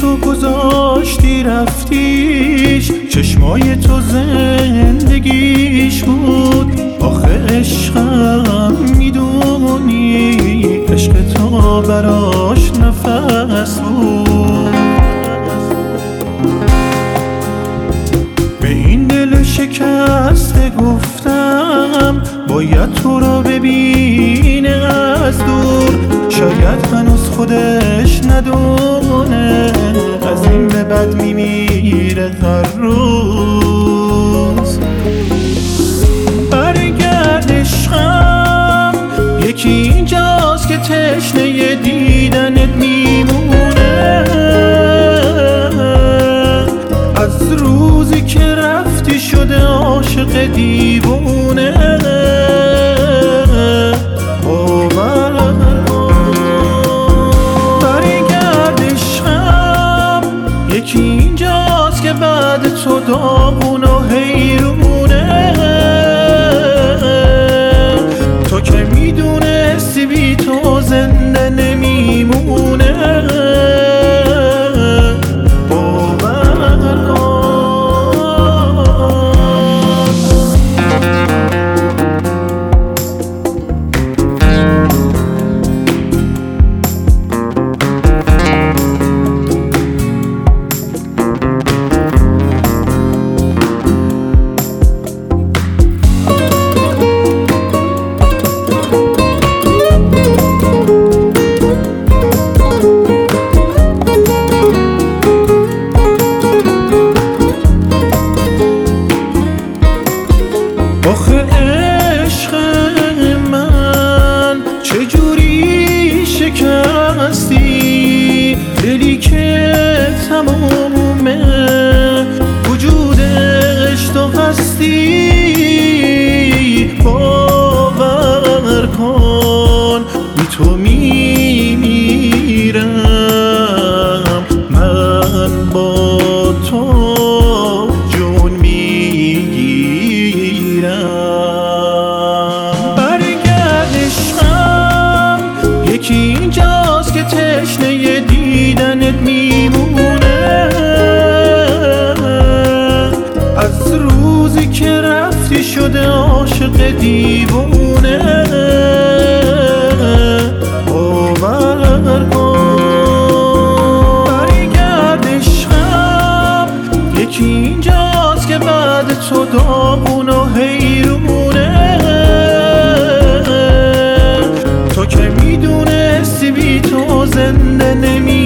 تو گذاشتی رفتیش، چشمای تو زندگیش بود. آخه عشقم میدونی، عشق تو براش نفس بود. به این دل شکسته گفتم باید تو رو ببینه از دور. شاید هنوز خودش ندونه از این به بعد میمیره هر روز. برگرد عشقم، یکی اینجاست که تشنه دیدنت میمونه. از روزی که رفتی شده عاشق دیوونه. برگرد عشقم، یکی اینجاست که بعد تو داغون و حیرونه. تو که میدونستی بی تو زنده نمیمونه. آخه عشق من چجوری شکستی دلی که تمومه وجودش تو هستی. باور کن بی تو میمیرم، من با تو جون میگیرم. برگرد عشقم، یکی اینجاست که تشنه دیدنت میمونه. از روزی که رفتی شده عاشق دیوونه. باور کن برگرد عشقم، یکی اینجاست که بعد تو داغون و حیرونه. تو که میدونستی بی تو زنده نمی